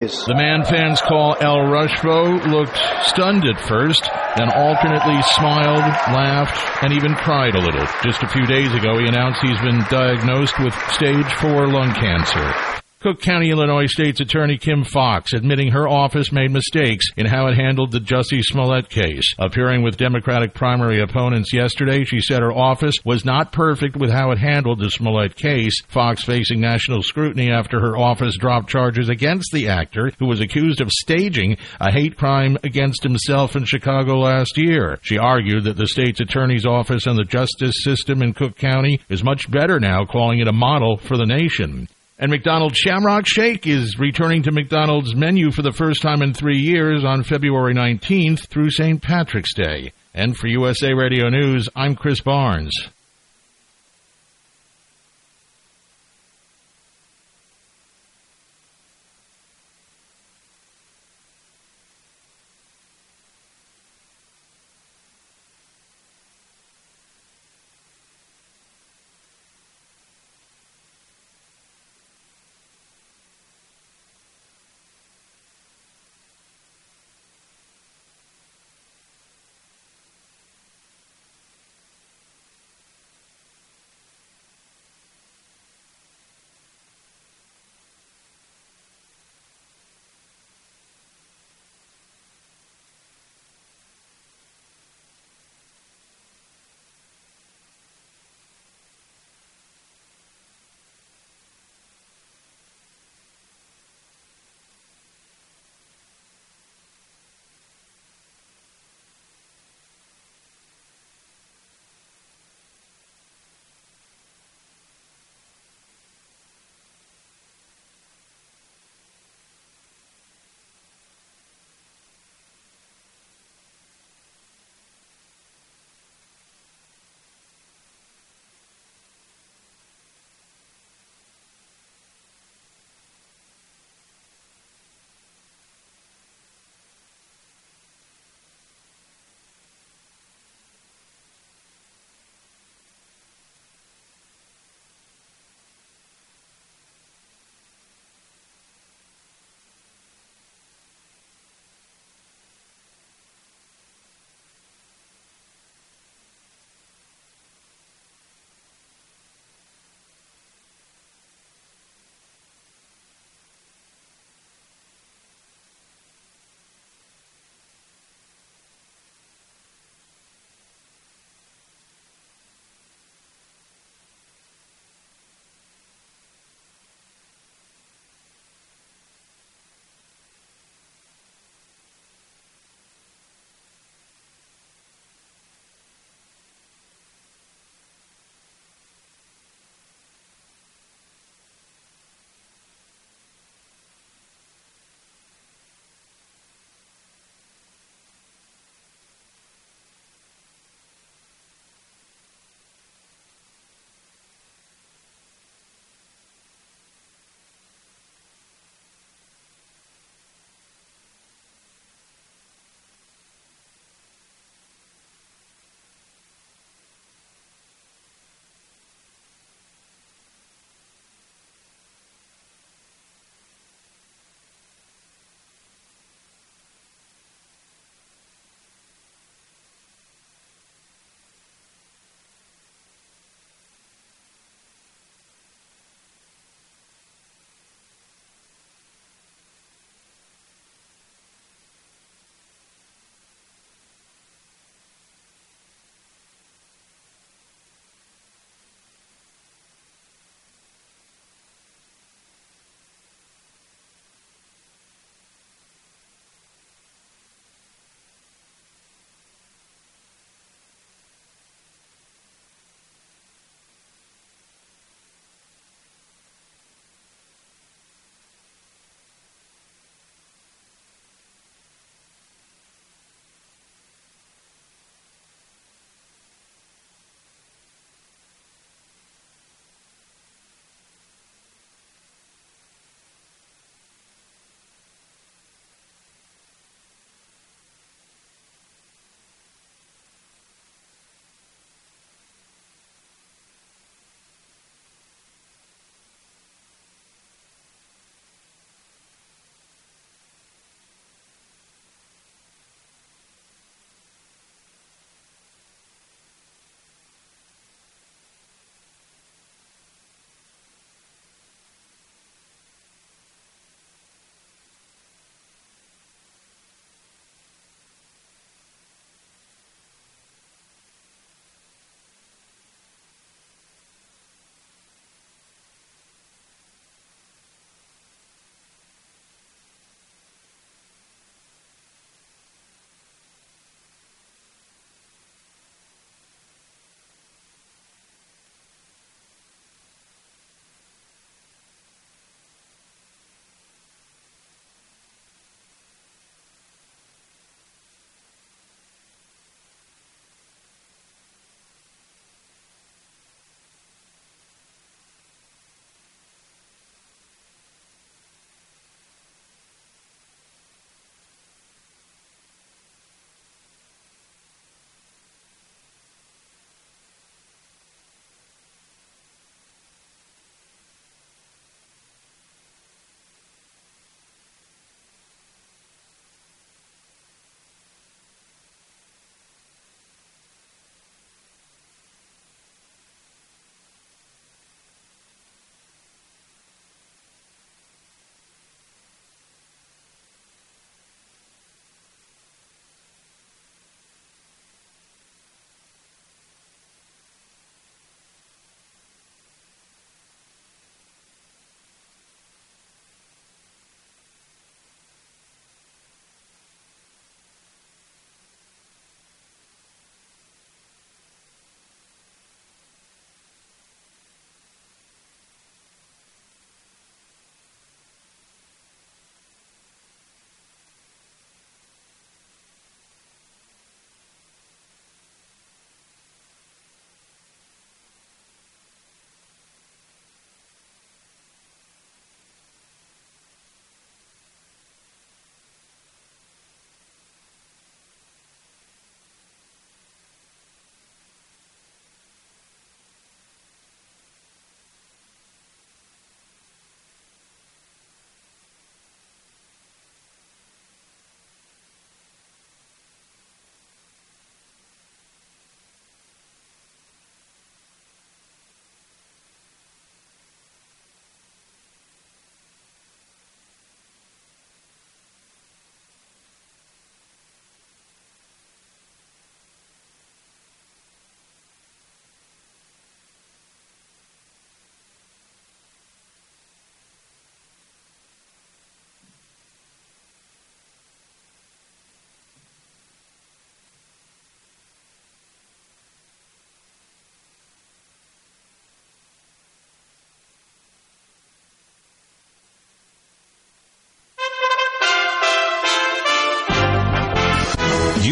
The man fans call El Rushvo looked stunned at first, then alternately smiled, laughed, and even cried a little. Just a few days ago, he announced he's been diagnosed with stage 4 lung cancer. Cook County, Illinois State's Attorney Kim Foxx admitting her office made mistakes in how it handled the Jussie Smollett case. Appearing with Democratic primary opponents yesterday, she said her office was not perfect with how it handled the Smollett case. Foxx facing national scrutiny after her office dropped charges against the actor, who was accused of staging a hate crime against himself in Chicago last year. She argued that the state's attorney's office and the justice system in Cook County is much better now, calling it a model for the nation. And McDonald's Shamrock Shake is returning to McDonald's menu for the first time in 3 years on February 19th through St. Patrick's Day. And for USA Radio News, I'm Chris Barnes.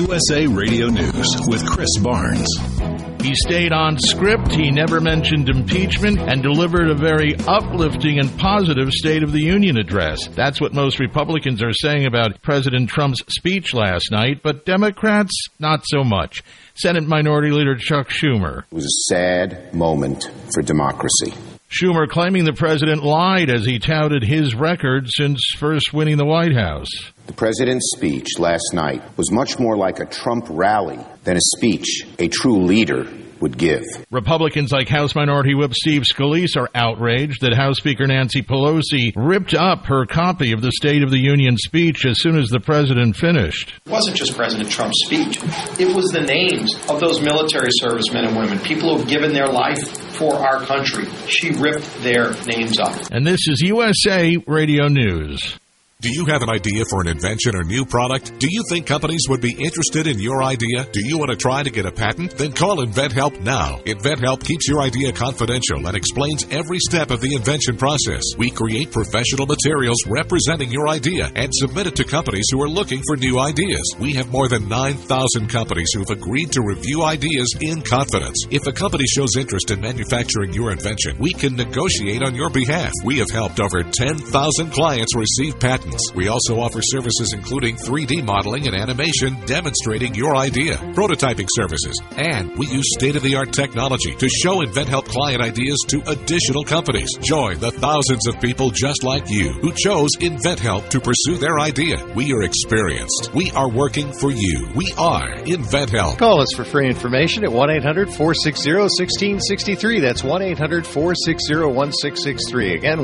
USA Radio News with Chris Barnes. He stayed on script, he never mentioned impeachment, and delivered a very uplifting and positive State of the Union address. That's what most Republicans are saying about President Trump's speech last night, but Democrats, not so much. Senate Minority Leader Chuck Schumer. It was a sad moment for democracy. Schumer claiming the president lied as he touted his record since first winning the White House. The president's speech last night was much more like a Trump rally than a speech a true leader would give. Republicans like House Minority Whip Steve Scalise are outraged that House Speaker Nancy Pelosi ripped up her copy of the State of the Union speech as soon as the president finished. It wasn't just President Trump's speech. It was the names of those military servicemen and women, people who have given their life for our country. She ripped their names up. And this is USA Radio News. Do you have an idea for an invention or new product? Do you think companies would be interested in your idea? Do you want to try to get a patent? Then call InventHelp now. InventHelp keeps your idea confidential and explains every step of the invention process. We create professional materials representing your idea and submit it to companies who are looking for new ideas. We have more than 9,000 companies who have agreed to review ideas in confidence. If a company shows interest in manufacturing your invention, we can negotiate on your behalf. We have helped over 10,000 clients receive patents. We also offer services including 3D modeling and animation demonstrating your idea, prototyping services, and we use state-of-the-art technology to show InventHelp client ideas to additional companies. Join the thousands of people just like you who chose InventHelp to pursue their idea. We are experienced. We are working for you. We are InventHelp. Call us for free information at 1-800-460-1663. That's 1-800-460-1663. Again,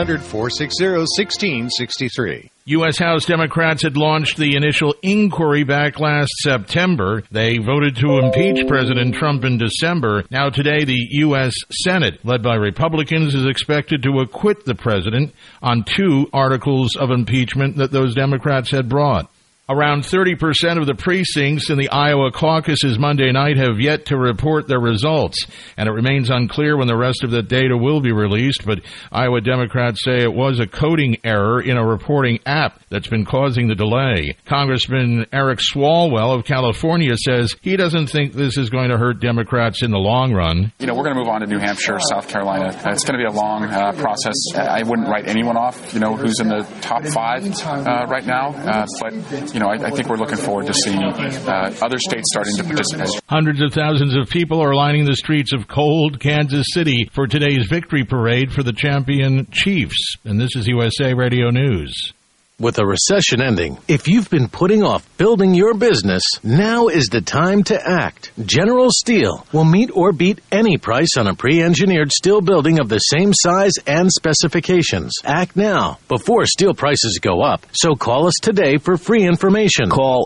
1-800-460-1663. U.S. House Democrats had launched the initial inquiry back last September. They voted to impeach President Trump in December. Now today, the U.S. Senate, led by Republicans, is expected to acquit the president on 2 articles of impeachment that those Democrats had brought. Around 30% of the precincts in the Iowa caucuses Monday night have yet to report their results, and it remains unclear when the rest of the data will be released, but Iowa Democrats say it was a coding error in a reporting app that's been causing the delay. Congressman Eric Swalwell of California says he doesn't think this is going to hurt Democrats in the long run. We're going to move on to New Hampshire, South Carolina. It's going to be a long process. I wouldn't write anyone off, who's in the top 5 right now, but I think we're looking forward to seeing other states starting to participate. Hundreds of thousands of people are lining the streets of cold Kansas City for today's victory parade for the champion Chiefs. And this is USA Radio News. With a recession ending, if you've been putting off building your business, now is the time to act. General Steel will meet or beat any price on a pre-engineered steel building of the same size and specifications. Act now, before steel prices go up. So call us today for free information. Call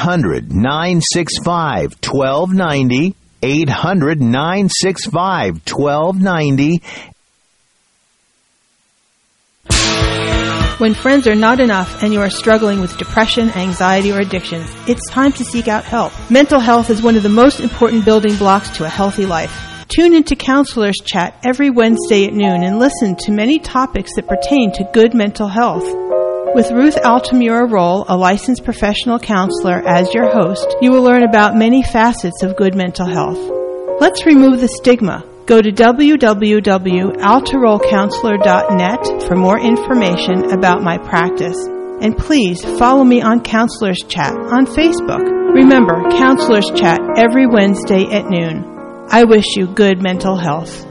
800-965-1290, 800-965-1290. When friends are not enough and you are struggling with depression, anxiety, or addictions, it's time to seek out help. Mental health is one of the most important building blocks to a healthy life. Tune into Counselors Chat every Wednesday at noon and listen to many topics that pertain to good mental health. With Ruth Altamura Roll, a licensed professional counselor, as your host, you will learn about many facets of good mental health. Let's remove the stigma. Go to www.altarollcounselor.net for more information about my practice. And please follow me on Counselors Chat on Facebook. Remember, Counselors Chat every Wednesday at noon. I wish you good mental health.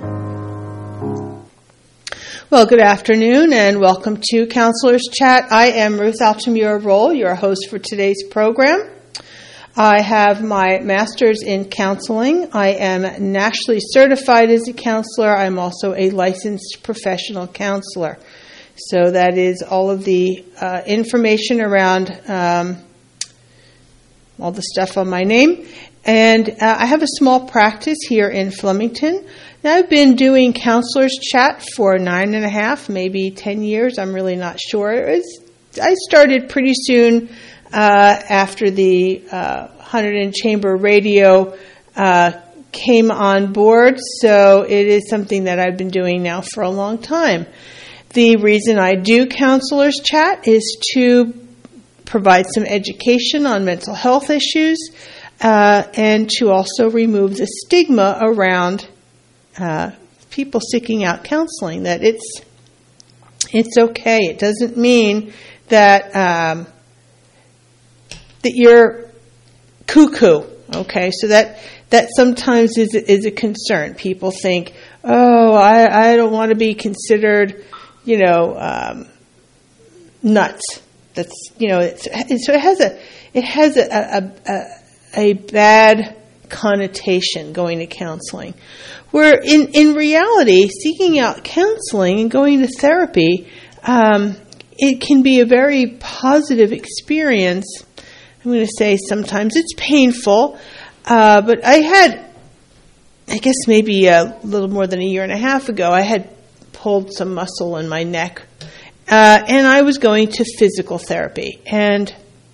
Well, good afternoon and welcome to Counselors Chat. I am Ruth Altamura Roll, your host for today's program. I have my master's in counseling. I am nationally certified as a counselor. I'm also a licensed professional counselor. So that is all of the information around all the stuff on my name. And I have a small practice here in Flemington. Now, I've been doing Counselors Chat for 9.5, maybe 10 years. I'm really not sure. I started pretty soon after the Hunterdon Chamber Radio came on board, so it is something that I've been doing now for a long time. The reason I do Counselors Chat is to provide some education on mental health issues, and to also remove the stigma around people seeking out counseling, that it's okay. It doesn't mean that that you're cuckoo. Okay, so that sometimes is a concern. People think, oh, I don't want to be considered, nuts. That's so it has a bad connotation going to counseling, where in reality, seeking out counseling and going to therapy, it can be a very positive experience. I'm going to say sometimes it's painful, but I guess maybe a little more than a year and a half ago, I had pulled some muscle in my neck, and I was going to physical therapy. And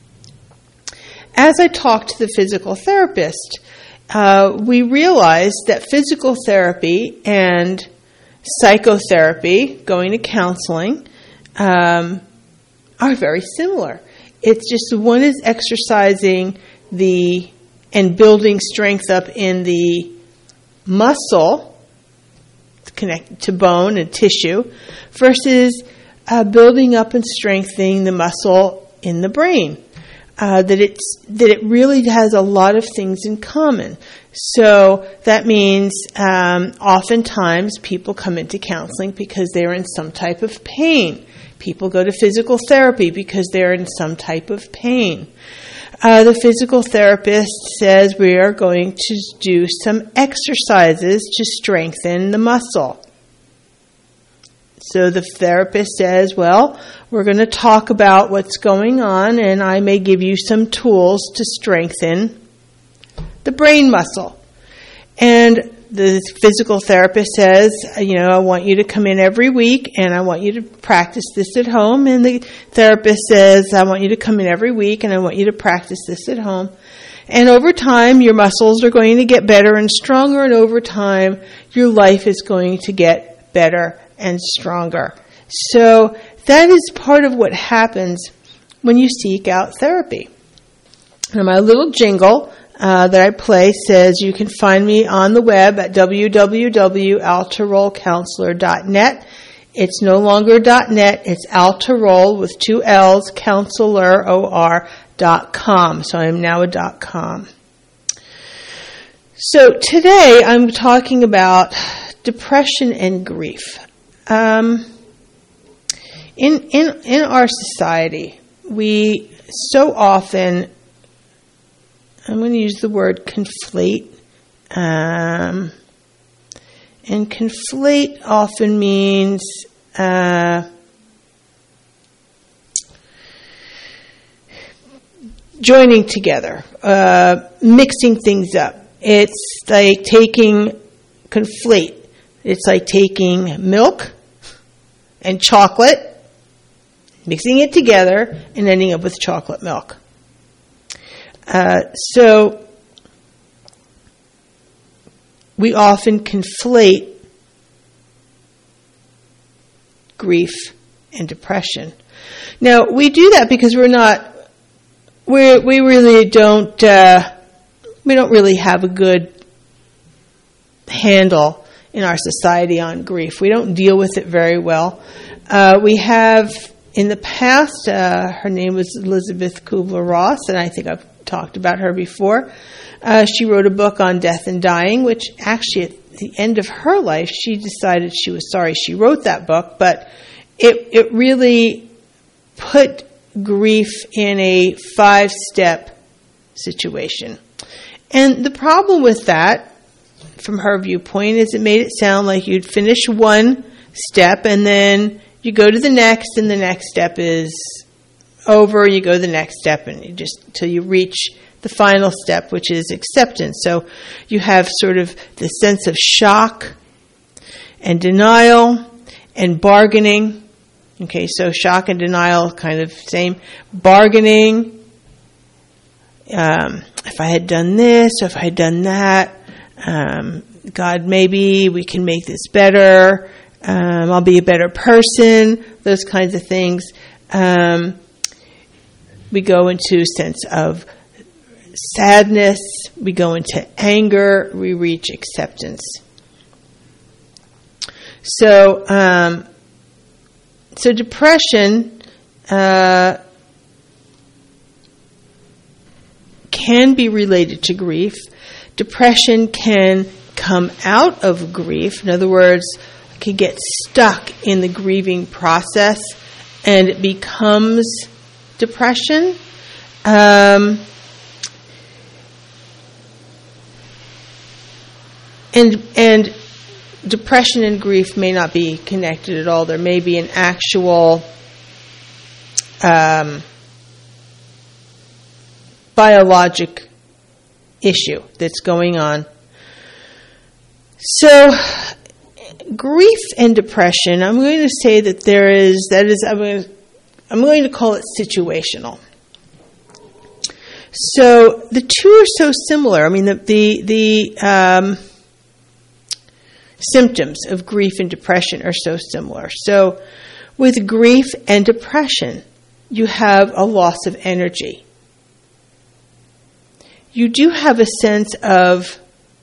as I talked to the physical therapist, we realized that physical therapy and psychotherapy, going to counseling, are very similar. It's just one is exercising and building strength up in the muscle, connected to bone and tissue, versus building up and strengthening the muscle in the brain. That it really has a lot of things in common. So that means oftentimes people come into counseling because they're in some type of pain. People go to physical therapy because they're in some type of pain. The physical therapist says we are going to do some exercises to strengthen the muscle. So the therapist says, well, we're going to talk about what's going on, and I may give you some tools to strengthen the brain muscle. And the physical therapist says, I want you to come in every week, and I want you to practice this at home. And the therapist says, I want you to come in every week, and I want you to practice this at home. And over time, your muscles are going to get better and stronger, and over time, your life is going to get better and stronger. So that is part of what happens when you seek out therapy. And my little jingle that I play says you can find me on the web at www.altarolcounselor.net. It's no longer .net, it's Altarol with 2 L's, counselor.com. So I'm now a .com. So today I'm talking about depression and grief. In our society, we so often, I'm going to use the word conflate, and conflate often means joining together, mixing things up. It's like conflate. It's like taking milk and chocolate, mixing it together, and ending up with chocolate milk. So we often conflate grief and depression. Now, we do that because we really don't really have a good handle in our society on grief. We don't deal with it very well. We have, in the past, her name was Elizabeth Kubler-Ross, and I think I've talked about her before. She wrote a book on death and dying, which actually at the end of her life, she decided she was sorry she wrote that book, but it really put grief in a 5-step situation. And the problem with that, from her viewpoint, is it made it sound like you'd finish one step and then you go to the next, and the next step is over, and you go to the next step, and you just until you reach the final step, which is acceptance. So you have sort of the sense of shock and denial and bargaining. Okay, so shock and denial, kind of same. Bargaining. If I had done this, or if I had done that, God, maybe we can make this better. I'll be a better person. Those kinds of things. We we go into a sense of sadness, we go into anger, we reach acceptance. So depression can be related to grief. Depression can come out of grief. In other words, I can get stuck in the grieving process and it becomes depression. And depression and grief may not be connected at all. There may be an actual biologic issue that's going on. So, grief and depression, I'm going to say that I'm going to call it situational. So the two are so similar. I mean, the symptoms of grief and depression are so similar. So with grief and depression, you have a loss of energy. You do have a sense of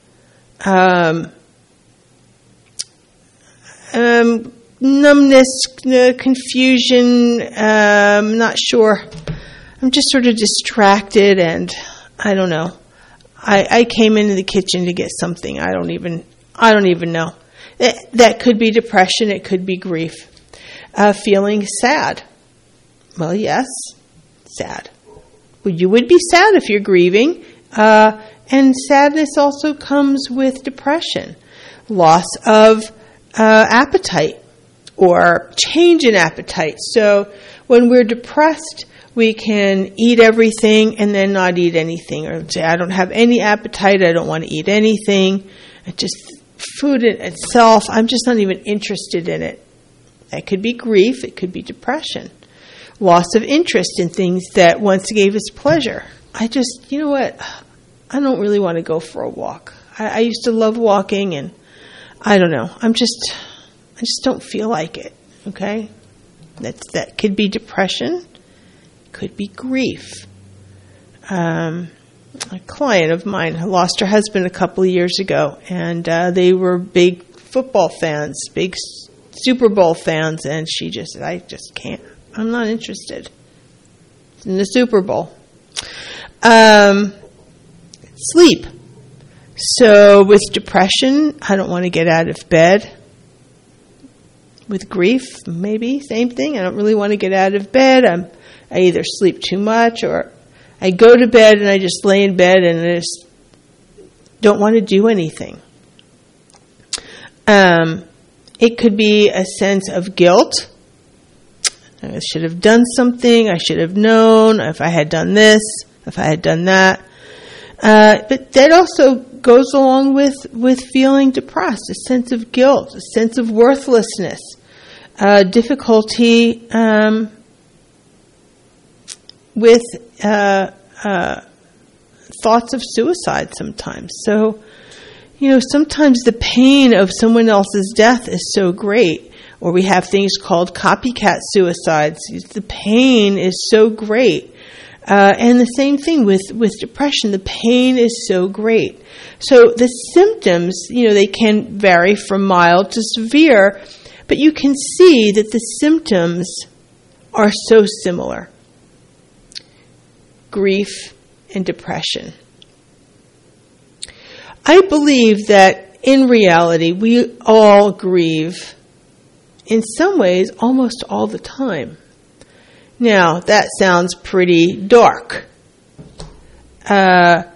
numbness, confusion, not sure. I'm just sort of distracted and I don't know. I came into the kitchen to get something. I don't even know. That could be depression. It could be grief. Feeling sad. Well, yes, sad. Well, you would be sad if you're grieving. And sadness also comes with depression. Loss of appetite or change in appetite. So when we're depressed, we can eat everything and then not eat anything. Or say, I don't have any appetite. I don't want to eat anything. Food in itself, I'm just not even interested in it. That could be grief. It could be depression. Loss of interest in things that once gave us pleasure. You know what? I don't really want to go for a walk. I used to love walking and I don't know. I just don't feel like it. Okay? That could be depression. Could be grief. A client of mine lost her husband a couple of years ago, and they were big football fans, big Super Bowl fans, and I just can't. I'm not interested in the Super Bowl. Sleep. So with depression, I don't want to get out of bed. With grief, maybe, same thing. I don't really want to get out of bed. I either sleep too much or I go to bed and I just lay in bed and I just don't want to do anything. It could be a sense of guilt. I should have done something. I should have known if I had done this, if I had done that. But that also goes along with feeling depressed, a sense of guilt, a sense of worthlessness, difficulty with thoughts of suicide sometimes. So, sometimes the pain of someone else's death is so great, or we have things called copycat suicides. The pain is so great. And the same thing with depression. The pain is so great. So the symptoms, they can vary from mild to severe, but you can see that the symptoms are so similar. Grief and depression. I believe that in reality, we all grieve in some ways almost all the time. Now, that sounds pretty dark. But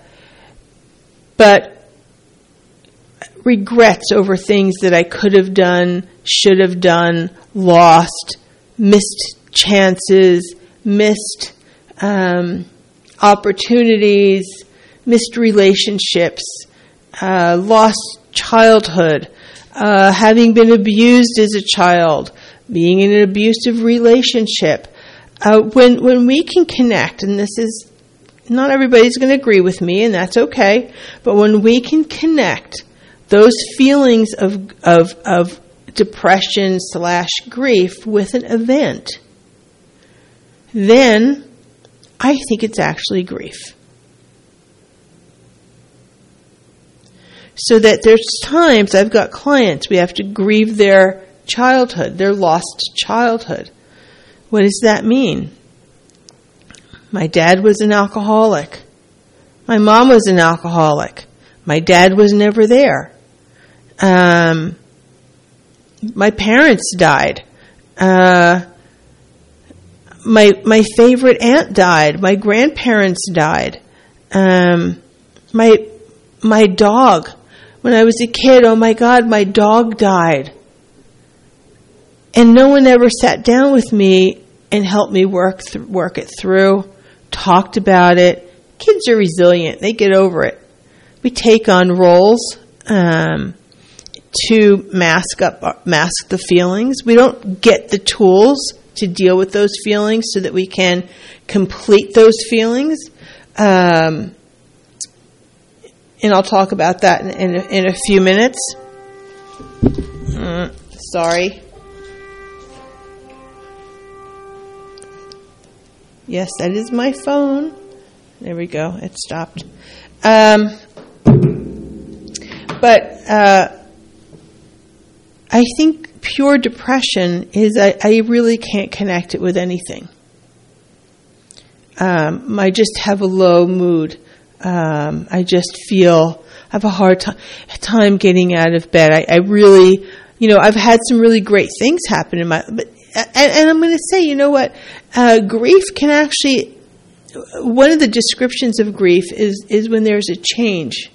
regrets over things that I could have done, should have done, lost, missed chances, missed opportunities, missed relationships, lost childhood, having been abused as a child, being in an abusive relationship. When we can connect, and this is, not everybody's going to agree with me, and that's okay, but when we can connect those feelings of depression / grief with an event, then I think it's actually grief. So that there's times I've got clients, we have to grieve their childhood, their lost childhood. What does that mean? My dad was an alcoholic. My mom was an alcoholic. My dad was never there. My parents died. My favorite aunt died. My grandparents died. My dog. When I was a kid, oh my God, my dog died. And no one ever sat down with me and helped me work it through, talked about it. Kids are resilient. They get over it. We take on roles to mask the feelings. We don't get the tools to deal with those feelings so that we can complete those feelings. And I'll talk about that in a few minutes. Sorry. Yes, that is my phone. There we go. It stopped. But I think pure depression is I really can't connect it with anything. I just have a low mood. I just feel I have a hard time getting out of bed. I really, I've had some really great things happen in and I'm going to say, you know what, grief can actually, one of the descriptions of grief is when there's a change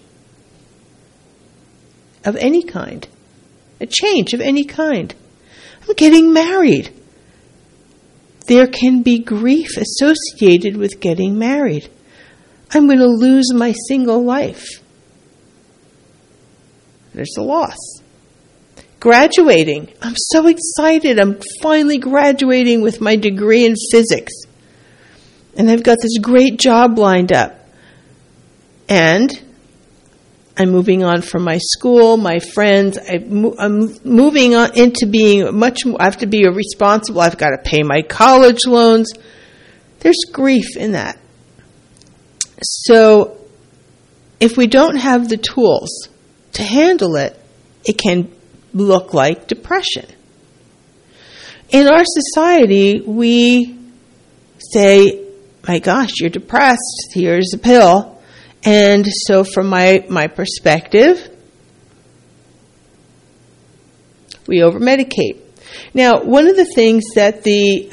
of any kind. A change of any kind. I'm getting married. There can be grief associated with getting married. I'm going to lose my single life. There's a loss. Graduating. I'm so excited. I'm finally graduating with my degree in physics. And I've got this great job lined up. And I'm moving on from my school, my friends. I'm moving on into being much more, I have to be responsible. I've got to pay my college loans. There's grief in that. So if we don't have the tools to handle it, it can look like depression. In our society, we say, my gosh, you're depressed. Here's a pill. And so from my perspective, we over-medicate. Now, one of the things that the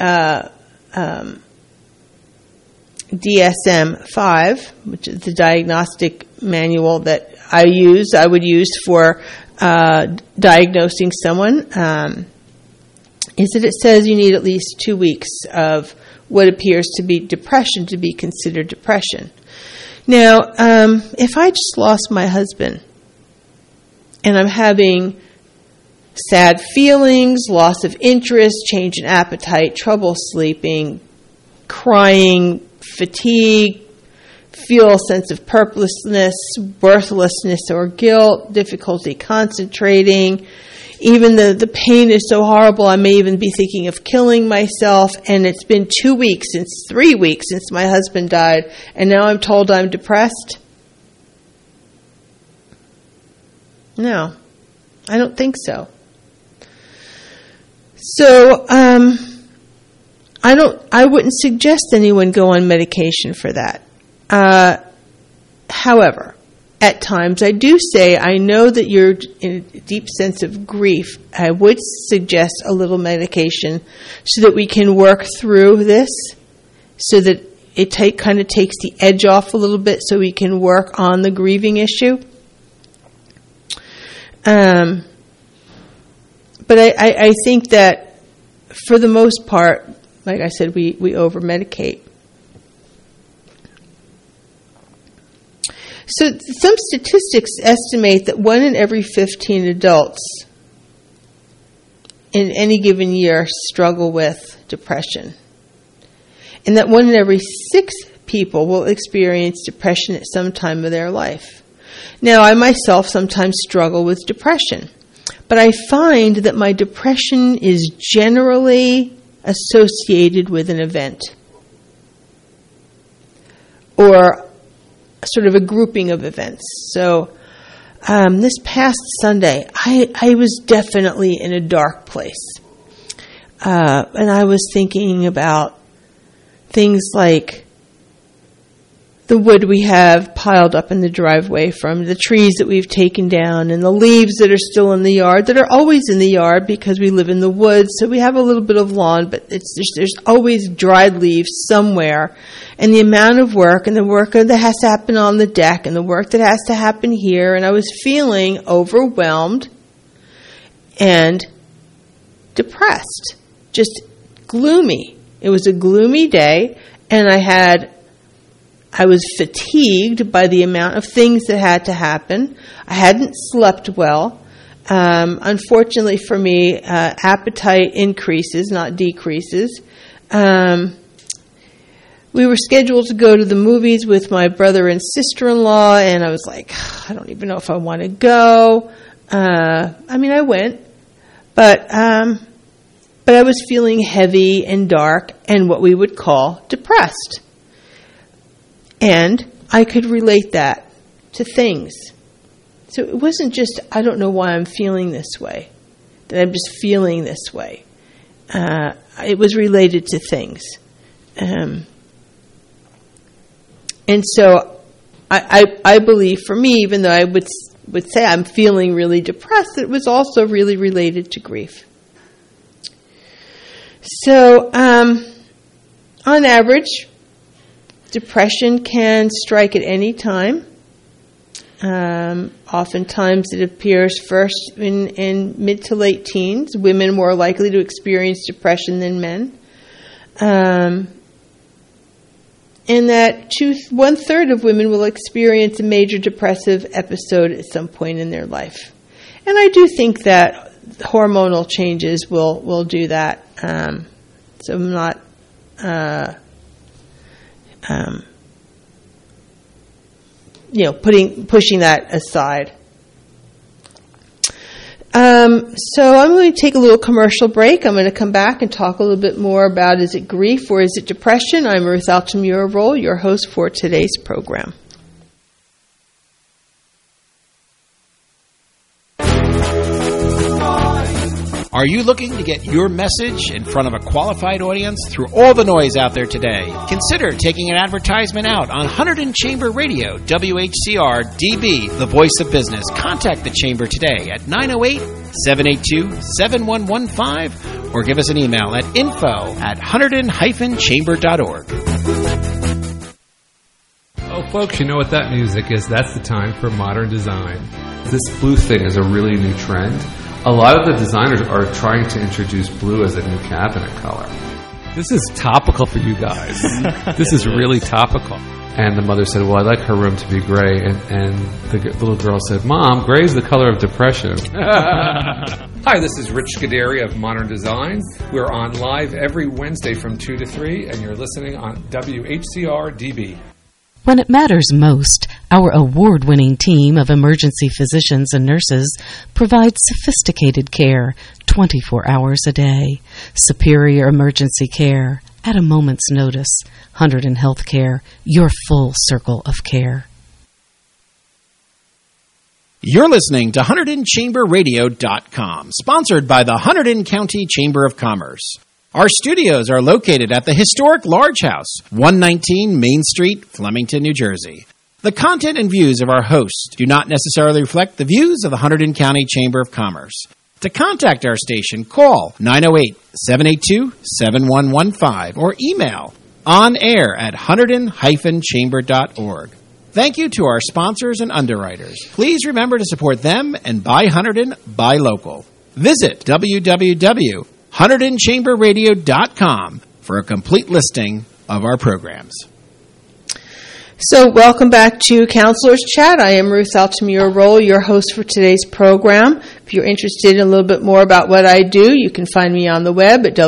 DSM-5, which is the diagnostic manual that I would use for diagnosing someone, is that it says you need at least 2 weeks of what appears to be depression to be considered depression. Now, if I just lost my husband and I'm having sad feelings, loss of interest, change in appetite, trouble sleeping, crying, fatigue, feel a sense of purposelessness, worthlessness or guilt, difficulty concentrating, even the pain is so horrible I may even be thinking of killing myself, and it's been 2 weeks, 3 weeks since my husband died, and now I'm told I'm depressed? No, I don't think so. So, I wouldn't suggest anyone go on medication for that. However, at times I do say, I know that you're in a deep sense of grief. I would suggest a little medication so that we can work through this, so that it kind of takes the edge off a little bit so we can work on the grieving issue. But I think that for the most part, like I said, we over-medicate. So some statistics estimate that 1 in every 15 adults in any given year struggle with depression. And that 1 in every 6 people will experience depression at some time of their life. Now, I myself sometimes struggle with depression, but I find that my depression is generally associated with an event. or sort of a grouping of events. So this past Sunday, I was definitely in a dark place. And I was thinking about things like the wood we have piled up in the driveway from the trees that we've taken down, and the leaves that are still in the yard, that are always in the yard because we live in the woods, so we have a little bit of lawn, but there's always dried leaves somewhere. And the amount of work, and the work that has to happen on the deck, and the work that has to happen here, and I was feeling overwhelmed and depressed, just gloomy. It was a gloomy day, and I was fatigued by the amount of things that had to happen. I hadn't slept well. Unfortunately for me, appetite increases, not decreases. We were scheduled to go to the movies with my brother and sister-in-law, and I was like, I don't even know if I want to go. I went, but I was feeling heavy and dark and what we would call depressed. And I could relate that to things. So it wasn't just, I don't know why I'm feeling this way, that I'm just feeling this way. It was related to things. And so I believe, for me, even though I would say I'm feeling really depressed, it was also really related to grief. So on average, depression can strike at any time. Oftentimes it appears first in mid to late teens. Women more likely to experience depression than men. And that 1/3 of women will experience a major depressive episode at some point in their life. And I do think that hormonal changes will do that. So I'm not pushing that aside. So I'm going to take a little commercial break. I'm going to come back and talk a little bit more about, is it grief or is it depression? I'm Ruth Altamura-Roll, your host for today's program. Are you looking to get your message in front of a qualified audience through all the noise out there today? Consider taking an advertisement out on Hunterdon Chamber Radio, WHCR DB, the voice of business. Contact the Chamber today at 908-782-7115 or give us an email at info@hunterdon-chamber.org. Oh, folks, you know what that music is. That's the time for modern design. This blue thing is a really new trend. A lot of the designers are trying to introduce blue as a new cabinet color. This is topical for you guys. This is really topical. And the mother said, well, I'd like her room to be gray. And the little girl said, Mom, gray is the color of depression. Hi, this is Rich Scuderi of Modern Design. We're on live every Wednesday from 2 to 3, and you're listening on WHCR DB. When it matters most, our award-winning team of emergency physicians and nurses provides sophisticated care 24 hours a day. Superior emergency care at a moment's notice. Hunterdon Healthcare, your full circle of care. You're listening to HunterdonChamberRadio.com, sponsored by the Hunterdon County Chamber of Commerce. Our studios are located at the historic Large House, 119 Main Street, Flemington, New Jersey. The content and views of our hosts do not necessarily reflect the views of the Hunterdon County Chamber of Commerce. To contact our station, call 908-782-7115 or email onair@hunterdon-chamber.org. Thank you to our sponsors and underwriters. Please remember to support them and buy Hunterdon, buy local. Visit www.HunterdonChamberRadio.com for a complete listing of our programs. So welcome back to Counselor's Chat. I am Ruth Altamura-Roll, your host for today's program. If you're interested in a little bit more about what I do, you can find me on the web at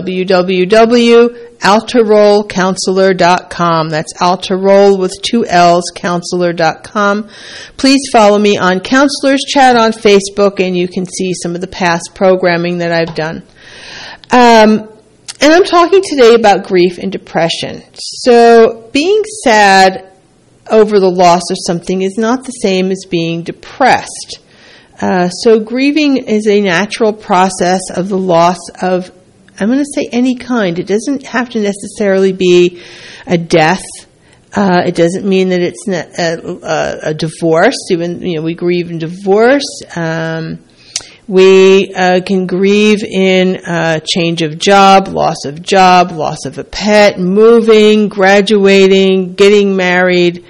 www.altarollcounselor.com. That's Altaroll with 2 L's, counselor.com. Please follow me on Counselor's Chat on Facebook, and you can see some of the past programming that I've done. And I'm talking today about grief and depression. So being sad over the loss of something is not the same as being depressed. So grieving is a natural process of the loss of, I'm going to say, any kind. It doesn't have to necessarily be a death. It doesn't mean that it's a divorce. Even, we grieve in divorce. We can grieve in change of job, loss of a pet, moving, graduating, getting married,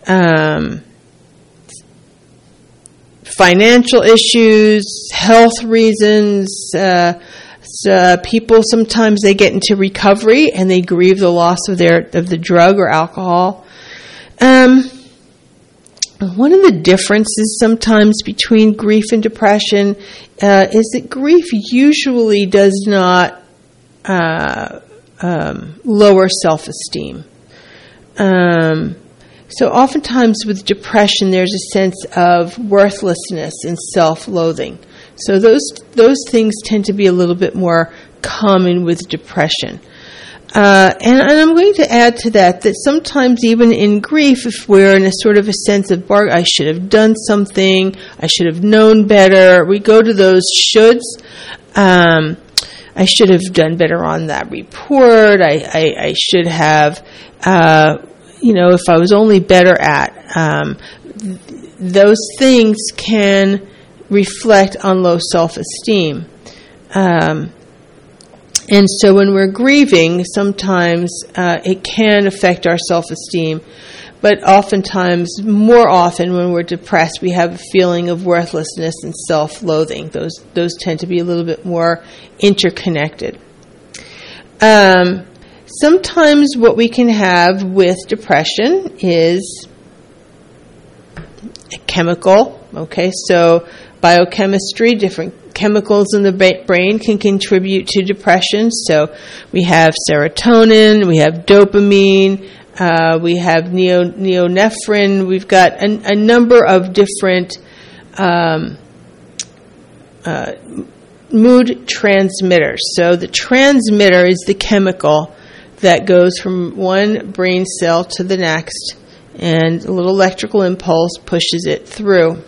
financial issues, health reasons. People sometimes they get into recovery and they grieve the loss of the drug or alcohol. One of the differences sometimes between grief and depression is that grief usually does not lower self-esteem. So oftentimes with depression, there's a sense of worthlessness and self-loathing. So those things tend to be a little bit more common with depression. And I'm going to add to that sometimes even in grief, if we're in a sort of a sense of, I should have done something, I should have known better, we go to those shoulds. I should have done better on that report, I should have, if I was only better at, those things can reflect on low self-esteem. And so when we're grieving, sometimes it can affect our self-esteem. But oftentimes, more often when we're depressed, we have a feeling of worthlessness and self-loathing. Those tend to be a little bit more interconnected. Sometimes what we can have with depression is a chemical. Okay, so biochemistry, different chemicals in the brain can contribute to depression. So we have serotonin, we have dopamine, we have neonephrine. We've got a number of different mood transmitters. So the transmitter is the chemical that goes from one brain cell to the next, and a little electrical impulse pushes it through.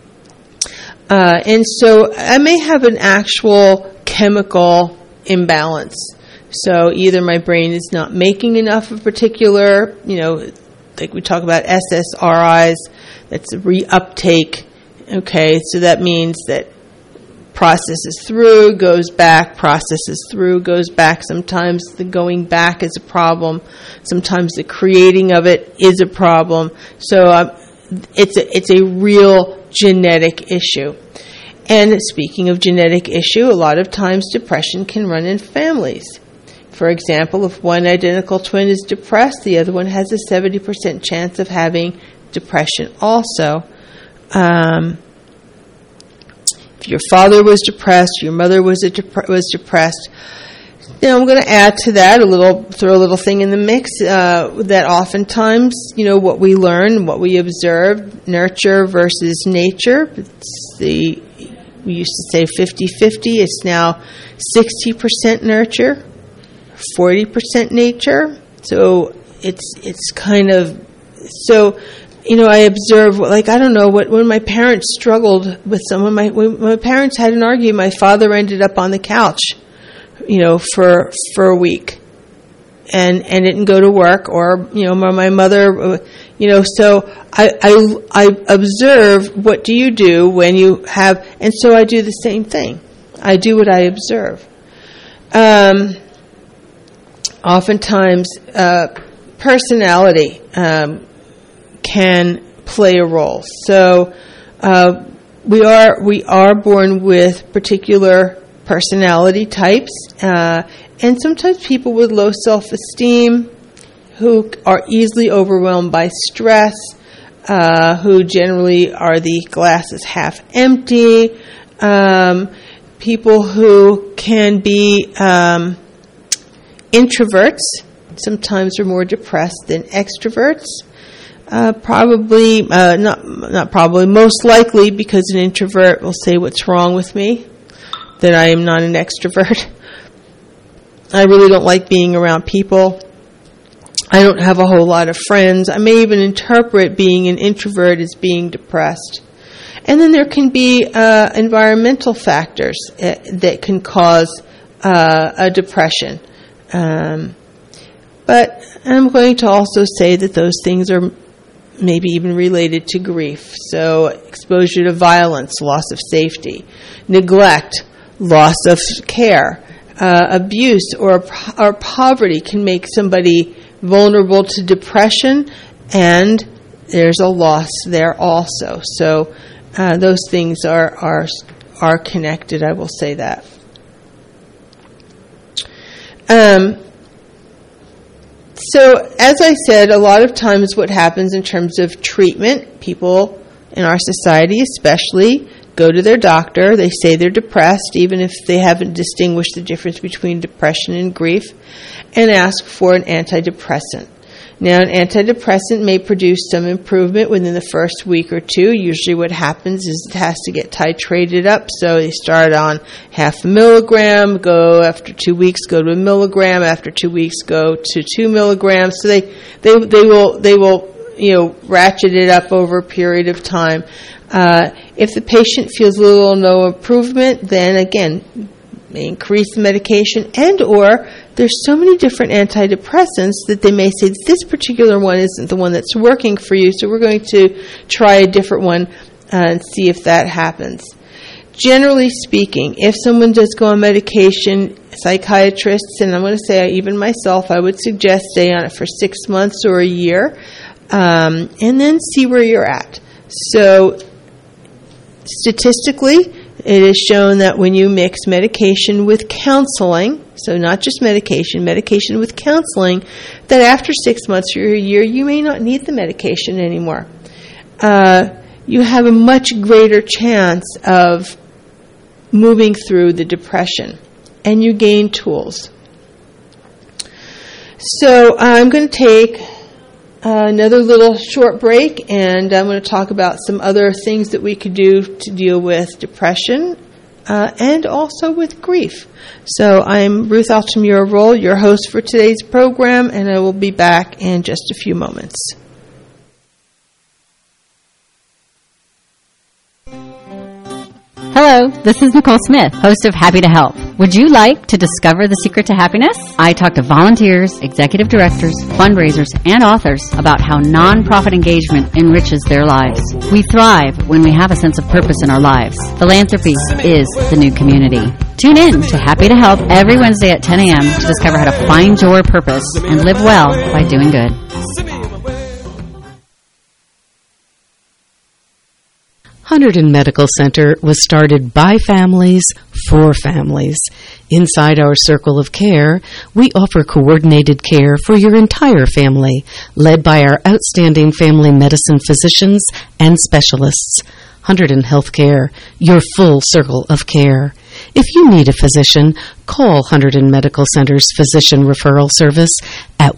And so I may have an actual chemical imbalance. So either my brain is not making enough of a particular, like we talk about SSRIs, that's a reuptake. Okay, so that means that processes through, goes back, processes through, goes back. Sometimes the going back is a problem. Sometimes the creating of it is a problem. So it's a real genetic issue. And speaking of genetic issue, a lot of times depression can run in families. For example, if one identical twin is depressed, the other one has a 70% chance of having depression also. If your father was depressed, your mother was depressed, I'm going to add to that throw a little thing in the mix, that oftentimes, what we learn, what we observe, nurture versus nature. We used to say 50-50. It's now 60% nurture, 40% nature. So it's kind of, so, I observe, I don't know, when my parents struggled with someone, when my parents had an argument, my father ended up on the couch, for a week, and didn't go to work, or my mother, so I observe, what do you do when you have, and so I do the same thing. I do what I observe. Oftentimes, personality can play a role. So we are born with particular personality types, and sometimes people with low self-esteem, who are easily overwhelmed by stress, who generally are the glass is half empty, people who can be introverts, sometimes are more depressed than extroverts. Most likely, because an introvert will say, what's wrong with me? That I am not an extrovert. I really don't like being around people. I don't have a whole lot of friends. I may even interpret being an introvert as being depressed. And then there can be environmental factors that can cause a depression. But I'm going to also say that those things are maybe even related to grief. So exposure to violence, loss of safety, neglect, loss of care, abuse, or poverty can make somebody vulnerable to depression, and there's a loss there also. So those things are connected. I will say that. So, as I said, a lot of times what happens in terms of treatment, people in our society especially go to their doctor, they say they're depressed, even if they haven't distinguished the difference between depression and grief, and ask for an antidepressant. Now, an antidepressant may produce some improvement within the first week or two. Usually what happens is it has to get titrated up. So they start on 0.5 milligram, go after 2 weeks, go to 1 milligram, after 2 weeks, go to 2 milligrams. So they will ratchet it up over a period of time. If the patient feels little or no improvement, then again, may increase the medication, and or there's so many different antidepressants that they may say this particular one isn't the one that's working for you, so we're going to try a different one and see if that happens. Generally speaking, if someone does go on medication, psychiatrists, and I'm going to say even myself, I would suggest stay on it for 6 months or a year, and then see where you're at. So statistically, it is shown that when you mix medication with counseling, so not just medication with counseling, that after 6 months or a year, you may not need the medication anymore. You have a much greater chance of moving through the depression, and you gain tools. So I'm going to take another little short break, and I'm going to talk about some other things that we could do to deal with depression and also with grief. So I'm Ruth Altamura-Roll, your host for today's program, and I will be back in just a few moments. Hello, this is Nicole Smith, host of Happy to Help. Would you like to discover the secret to happiness? I talk to volunteers, executive directors, fundraisers, and authors about how nonprofit engagement enriches their lives. We thrive when we have a sense of purpose in our lives. Philanthropy is the new community. Tune in to Happy to Help every Wednesday at 10 a.m. to discover how to find your purpose and live well by doing good. Hunterdon Medical Center was started by families for families. Inside our circle of care, we offer coordinated care for your entire family, led by our outstanding family medicine physicians and specialists. Hunterdon Healthcare, your full circle of care. If you need a physician, call Hunterdon Medical Center's Physician Referral Service at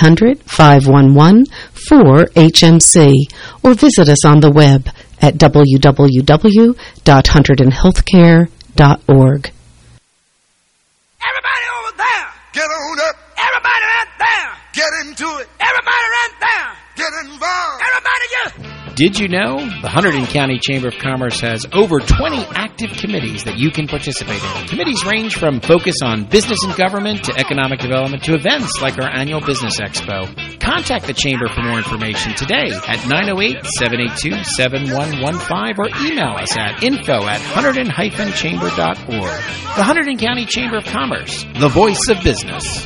1-800-511-4HMC or visit us on the web at www.hunterdonhealthcare.org. Everybody over there, get on up. Everybody right there, get into it. Everybody right there, get involved. Everybody, Did you know the Hunterdon County Chamber of Commerce has over 20 active committees that you can participate in? Committees range from focus on business and government to economic development to events like our annual Business Expo. Contact the Chamber for more information today at 908-782-7115 or email us at info@hunterdon-chamber.org. The Hunterdon County Chamber of Commerce, the voice of business.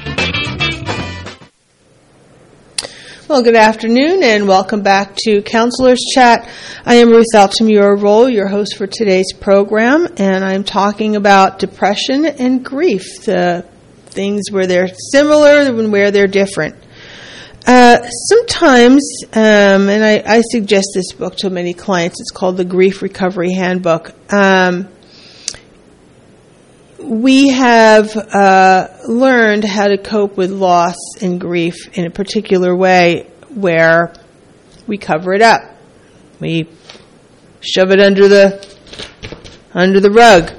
Well, good afternoon and welcome back to Counselor's Chat. I am Ruth Altamura-Roll, your host for today's program, and I'm talking about depression and grief, the things where they're similar and where they're different. Sometimes, and I suggest this book to many clients, it's called the Grief Recovery Handbook. We have learned how to cope with loss and grief in a particular way where we cover it up. We shove it under the rug.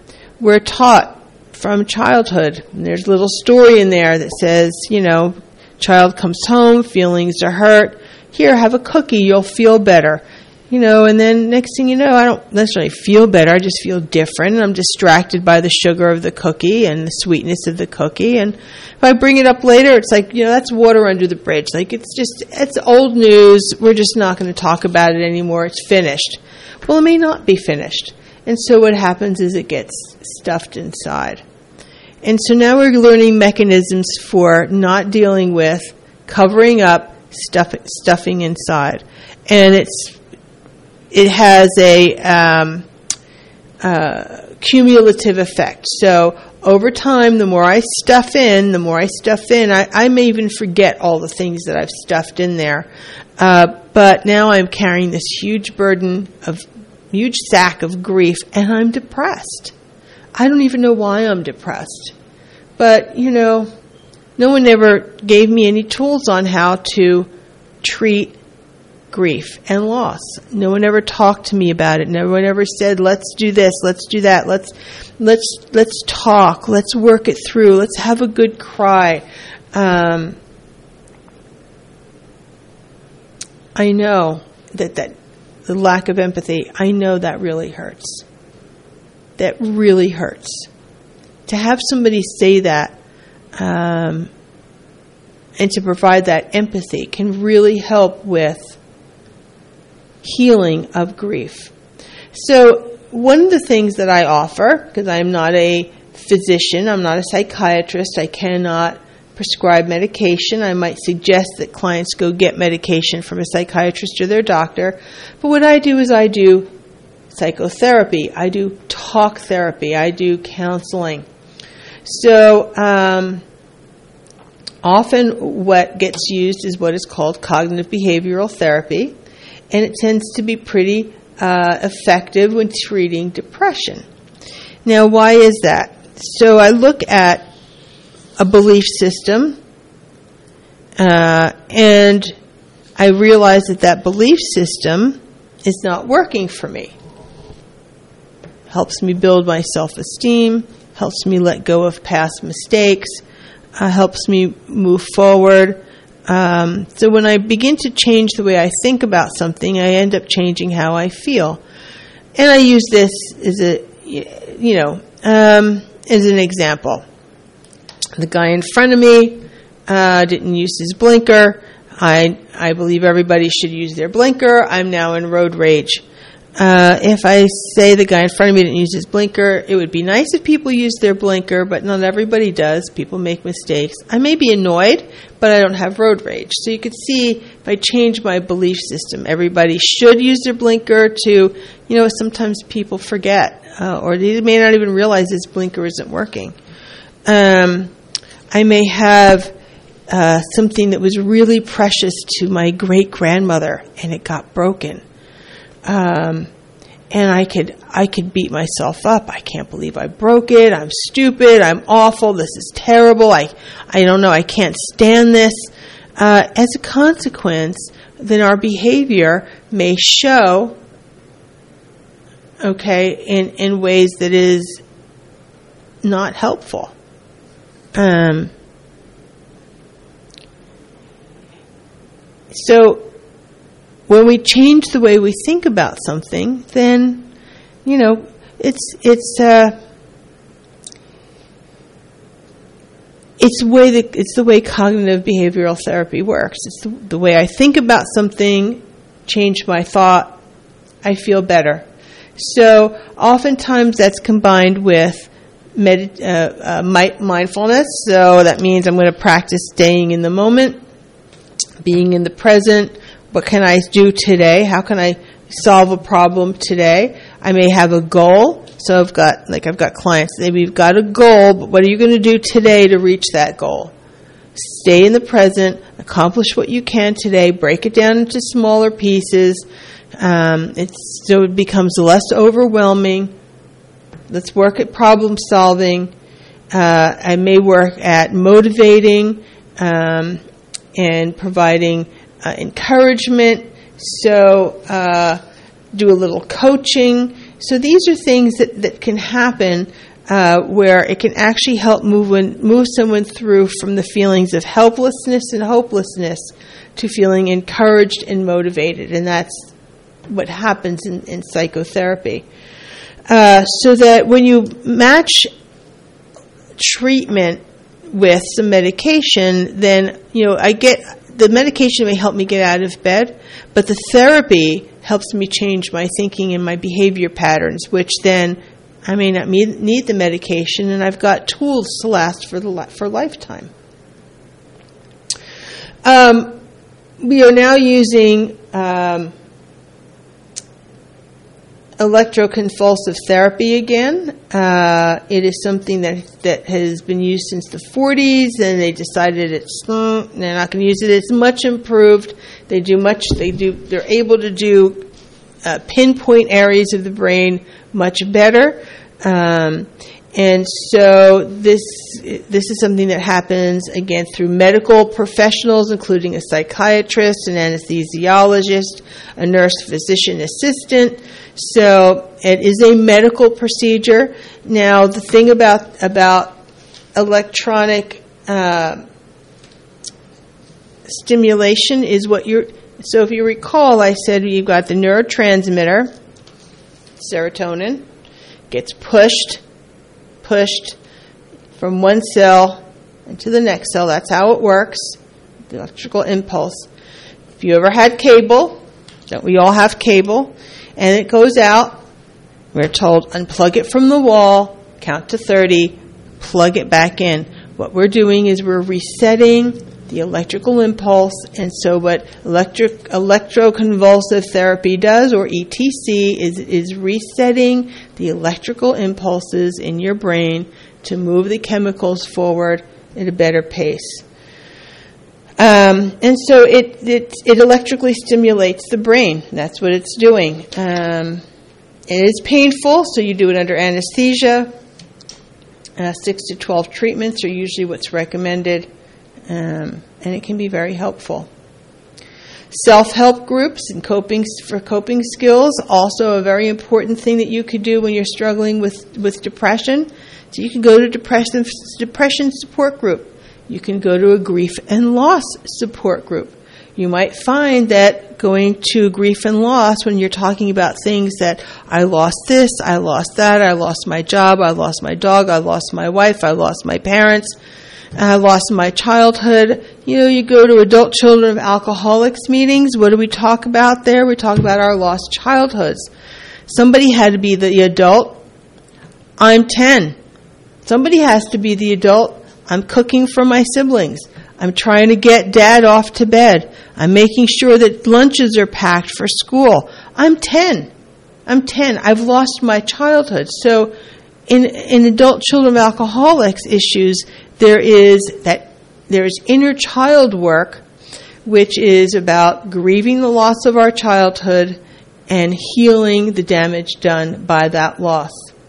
We're taught from childhood, and there's a little story in there that says, child comes home, feelings are hurt. Here, have a cookie, you'll feel better. And then next thing you know, I don't necessarily feel better, I just feel different, and I'm distracted by the sugar of the cookie and the sweetness of the cookie. And if I bring it up later, it's like, that's water under the bridge. Like, it's old news, we're just not going to talk about it anymore, it's finished. Well, it may not be finished. And so what happens is it gets stuffed inside. And so now we're learning mechanisms for not dealing with, covering up, stuffing inside. And it has a cumulative effect. So over time, the more I stuff in, I may even forget all the things that I've stuffed in there. But now I'm carrying this huge sack of grief, and I'm depressed. I don't even know why I'm depressed. But, no one ever gave me any tools on how to treat grief and loss. No one ever talked to me about it. No one ever said, let's do this, let's do that, let's talk, let's work it through, let's have a good cry. I know that the lack of empathy, I know that really hurts. That really hurts. To have somebody say that and to provide that empathy can really help with healing of grief. So one of the things that I offer, because I'm not a physician, I'm not a psychiatrist, I cannot prescribe medication. I might suggest that clients go get medication from a psychiatrist or their doctor. But what I do is I do psychotherapy, I do talk therapy, I do counseling. So often what gets used is what is called cognitive behavioral therapy, and it tends to be pretty effective when treating depression. Now, why is that? So I look at a belief system, and I realize that belief system is not working for me. Helps me build my self-esteem, helps me let go of past mistakes, helps me move forward. So when I begin to change the way I think about something, I end up changing how I feel. And I use this as as an example. The guy in front of me didn't use his blinker. I believe everybody should use their blinker. I'm now in road rage. If I say the guy in front of me didn't use his blinker, it would be nice if people used their blinker, but not everybody does. People make mistakes. I may be annoyed, but I don't have road rage. So you could see if I change my belief system, everybody should use their blinker to, sometimes people forget, or they may not even realize this blinker isn't working. I may have something that was really precious to my great-grandmother, and it got broken. And I could beat myself up. I can't believe I broke it. I'm stupid. I'm awful. This is terrible. I don't know. I can't stand this. As a consequence, then our behavior may show, in ways that is not helpful. So when we change the way we think about something, then, it's the way cognitive behavioral therapy works. It's the way I think about something, change my thought, I feel better. So oftentimes that's combined with mindfulness. So that means I'm going to practice staying in the moment, being in the present. What can I do today? How can I solve a problem today? I may have a goal. So I've got clients, maybe you've got a goal, but what are you going to do today to reach that goal? Stay in the present, accomplish what you can today, break it down into smaller pieces, so it becomes less overwhelming. Let's work at problem solving. I may work at motivating and providing encouragement, so do a little coaching. So these are things that can happen where it can actually help move someone through from the feelings of helplessness and hopelessness to feeling encouraged and motivated. And that's what happens in psychotherapy. So that when you match treatment with some medication, then, the medication may help me get out of bed, but the therapy helps me change my thinking and my behavior patterns, which then I may not need the medication, and I've got tools to last for a lifetime. We are now using electroconvulsive therapy again. It is something that has been used since the 40s, and they decided they're not going to use it. It's much improved. They're able to do pinpoint areas of the brain much better. And so this is something that happens, again, through medical professionals, including a psychiatrist, an anesthesiologist, a nurse physician assistant. So it is a medical procedure. Now, the thing about electronic stimulation is so if you recall, I said you've got the neurotransmitter, serotonin, gets pushed from one cell into the next cell. That's how it works, the electrical impulse. If you ever had cable, don't we all have cable? And it goes out, we're told, unplug it from the wall, count to 30, plug it back in. What we're doing is we're resetting the electrical impulse, and so what electroconvulsive therapy does, or ETC, is resetting the electrical impulses in your brain to move the chemicals forward at a better pace. And so it electrically stimulates the brain. That's what it's doing. It is painful, so you do it under anesthesia. 6 to 12 treatments are usually what's recommended. And it can be very helpful. Self-help groups and coping skills, also a very important thing that you could do when you're struggling with depression. So you can go to depression support group. You can go to a grief and loss support group. You might find that going to grief and loss, when you're talking about things that I lost this, I lost that, I lost my job, I lost my dog, I lost my wife, I lost my parents, I lost my childhood. You go to Adult Children of Alcoholics meetings. What do we talk about there? We talk about our lost childhoods. Somebody had to be the adult. I'm 10. Somebody has to be the adult. I'm cooking for my siblings. I'm trying to get dad off to bed. I'm making sure that lunches are packed for school. I'm 10. I've lost my childhood. So in Adult Children of Alcoholics issues, there is inner child work, which is about grieving the loss of our childhood and healing the damage done by that loss.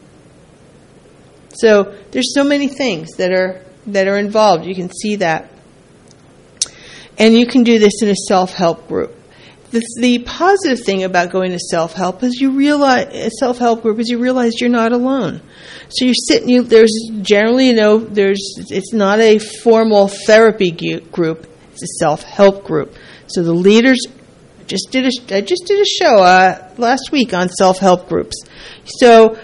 So there's so many things that are involved. You can see that. And you can do this in a self-help group. The positive thing about going to self-help is you realize you're not alone. So you're sitting. There's generally it's not a formal therapy group. It's a self-help group. So the leaders I just did a show last week on self-help groups. So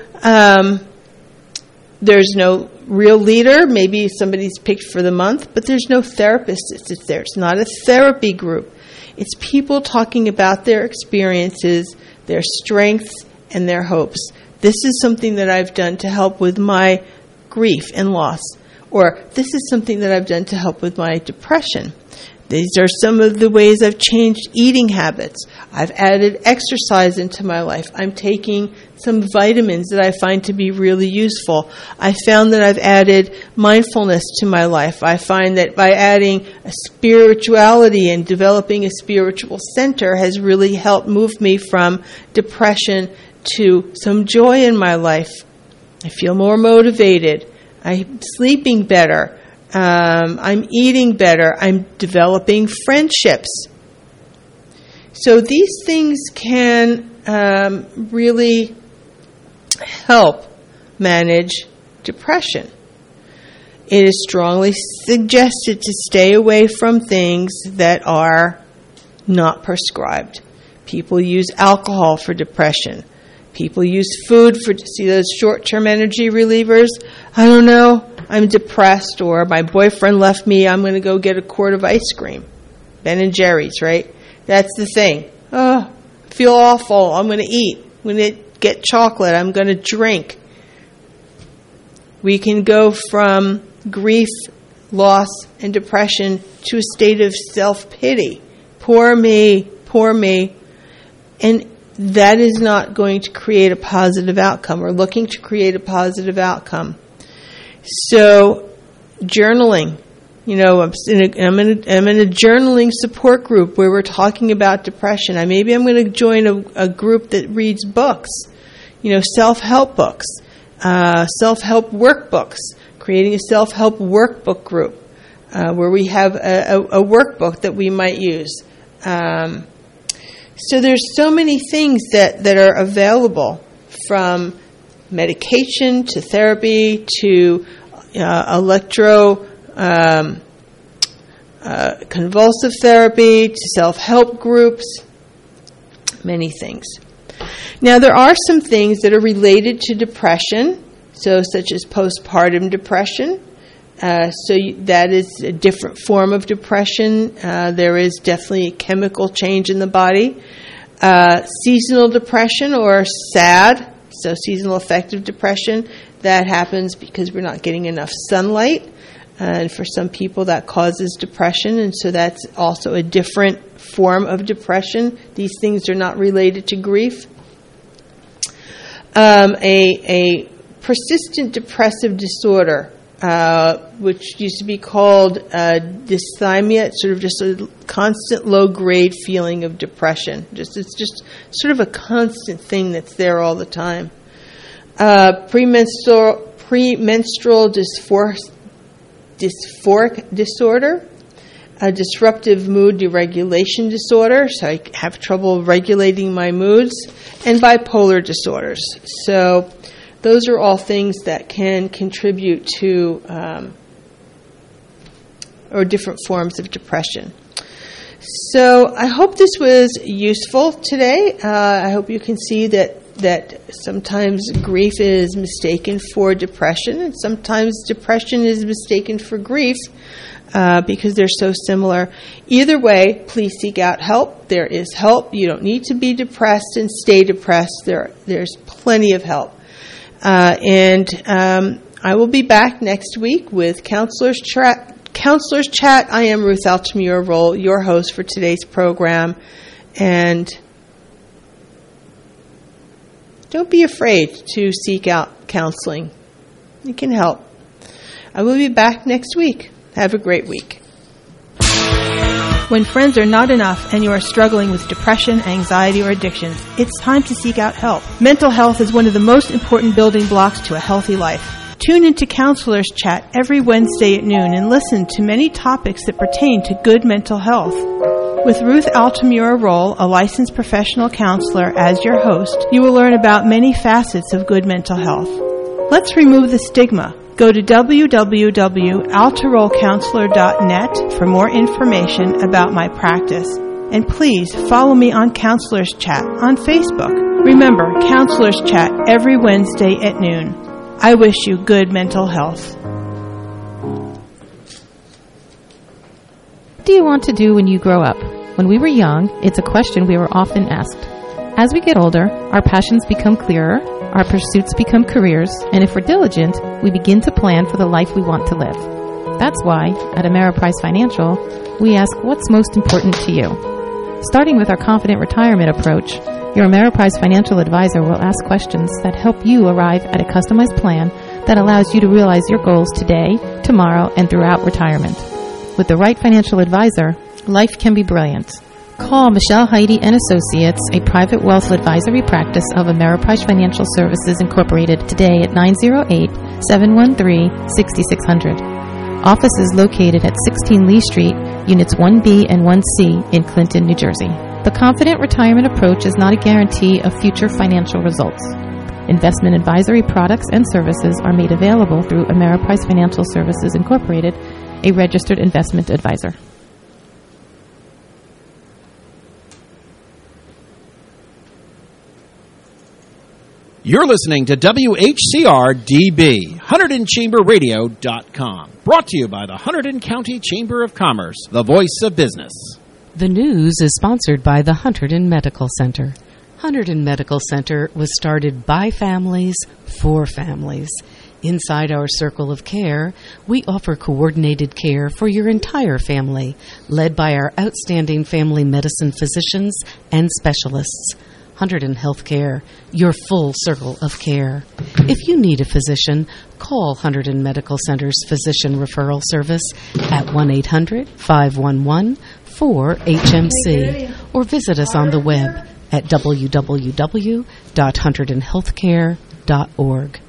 there's no real leader. Maybe somebody's picked for the month, but there's no therapist that sits there. It's not a therapy group. It's people talking about their experiences, their strengths, and their hopes. This is something that I've done to help with my grief and loss. Or this is something that I've done to help with my depression. These are some of the ways I've changed eating habits. I've added exercise into my life. I'm taking some vitamins that I find to be really useful. I found that I've added mindfulness to my life. I find that by adding a spirituality and developing a spiritual center has really helped move me from depression to some joy in my life. I feel more motivated. I'm sleeping better. I'm eating better. I'm developing friendships. So these things can really help manage depression. It is strongly suggested to stay away from things that are not prescribed. People use alcohol for depression. People use food for, see those short-term energy relievers? I don't know, I'm depressed, or my boyfriend left me, I'm going to go get a quart of ice cream. Ben & Jerry's, right? That's the thing. Oh, I feel awful, I'm going to eat. I'm going to get chocolate, I'm going to drink. We can go from grief, loss, and depression to a state of self-pity. Poor me, poor me. And that is not going to create a positive outcome. We're looking to create a positive outcome. So, journaling. You know, I'm in a journaling support group where we're talking about depression. Maybe I'm going to join a group that reads books. You know, self-help books, self-help workbooks. Creating a self-help workbook group where we have a workbook that we might use. So there's so many things that are available, from medication to therapy to convulsive therapy to self-help groups, many things. Now there are some things that are related to depression, so such as postpartum depression. That is a different form of depression. There is definitely a chemical change in the body. Seasonal depression, or SAD, so seasonal affective depression, that happens because we're not getting enough sunlight. And for some people that causes depression, and so that's also a different form of depression. These things are not related to grief. A persistent depressive disorder, which used to be called dysthymia. It's sort of just a constant low-grade feeling of depression. It's just sort of a constant thing that's there all the time. Premenstrual dysphoric disorder, a disruptive mood deregulation disorder, so I have trouble regulating my moods, and bipolar disorders. So those are all things that can contribute to or different forms of depression. So I hope this was useful today. I hope you can see that sometimes grief is mistaken for depression, and sometimes depression is mistaken for grief because they're so similar. Either way, please seek out help. There is help. You don't need to be depressed and stay depressed. There's plenty of help. And I will be back next week with Counselor's Chat. I am Ruth Altamura-Roll, your host for today's program. And don't be afraid to seek out counseling. It can help. I will be back next week. Have a great week. When friends are not enough and you are struggling with depression, anxiety, or addictions, it's time to seek out help. Mental health is one of the most important building blocks to a healthy life. Tune into Counselor's Chat every Wednesday at noon and listen to many topics that pertain to good mental health. With Ruth Altamura-Roll, a licensed professional counselor, as your host, you will learn about many facets of good mental health. Let's remove the stigma. Go to www.altarollcounselor.net for more information about my practice. And please follow me on Counselor's Chat on Facebook. Remember, Counselor's Chat every Wednesday at noon. I wish you good mental health. What do you want to do when you grow up? When we were young, it's a question we were often asked. As we get older, our passions become clearer, our pursuits become careers, and if we're diligent, we begin to plan for the life we want to live. That's why, at Ameriprise Financial, we ask what's most important to you. Starting with our Confident Retirement approach, your Ameriprise Financial advisor will ask questions that help you arrive at a customized plan that allows you to realize your goals today, tomorrow, and throughout retirement. With the right financial advisor, life can be brilliant. Call Michelle Heidi & Associates, a private wealth advisory practice of Ameriprise Financial Services Incorporated, today at 908-713-6600. Office is located at 16 Lee Street, Units 1B and 1C in Clinton, New Jersey. The Confident Retirement approach is not a guarantee of future financial results. Investment advisory products and services are made available through Ameriprise Financial Services Incorporated, a registered investment advisor. You're listening to WHCR-DB, HunterdonChamberRadio.com. Brought to you by the Hunterdon County Chamber of Commerce, the voice of business. The news is sponsored by the Hunterdon Medical Center. Hunterdon Medical Center was started by families for families. Inside our circle of care, we offer coordinated care for your entire family, led by our outstanding family medicine physicians and specialists. Hunterdon Healthcare, your full circle of care. If you need a physician, call Hunterdon Medical Center's Physician Referral Service at 1-800-511-4HMC or visit us on the web at www.hunterdonhealthcare.org.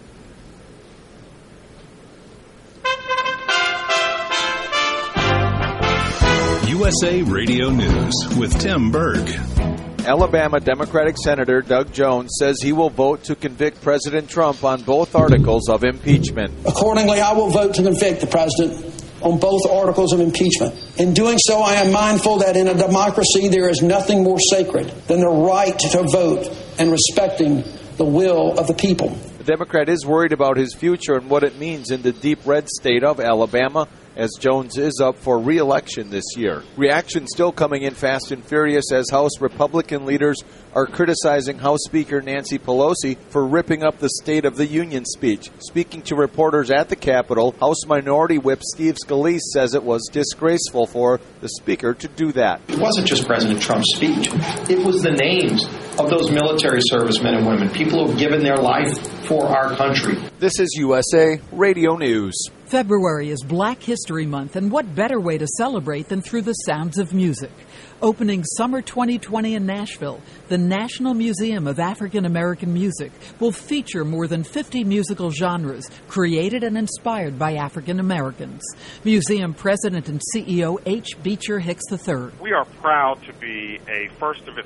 USA Radio News with Tim Berg. Alabama Democratic Senator Doug Jones says he will vote to convict President Trump on both articles of impeachment. Accordingly, I will vote to convict the president on both articles of impeachment. In doing so, I am mindful that in a democracy there is nothing more sacred than the right to vote and respecting the will of the people. The Democrat is worried about his future and what it means in the deep red state of Alabama, as Jones is up for re-election this year. Reaction still coming in fast and furious as House Republican leaders are criticizing House Speaker Nancy Pelosi for ripping up the State of the Union speech. Speaking to reporters at the Capitol, House Minority Whip Steve Scalise says it was disgraceful for the Speaker to do that. It wasn't just President Trump's speech. It was the names of those military servicemen and women, people who have given their life for our country. This is USA Radio News. February is Black History Month, and what better way to celebrate than through the sounds of music? Opening summer 2020 in Nashville, the National Museum of African American Music will feature more than 50 musical genres created and inspired by African Americans. Museum President and CEO H. Beecher Hicks III. We are proud to be a first of its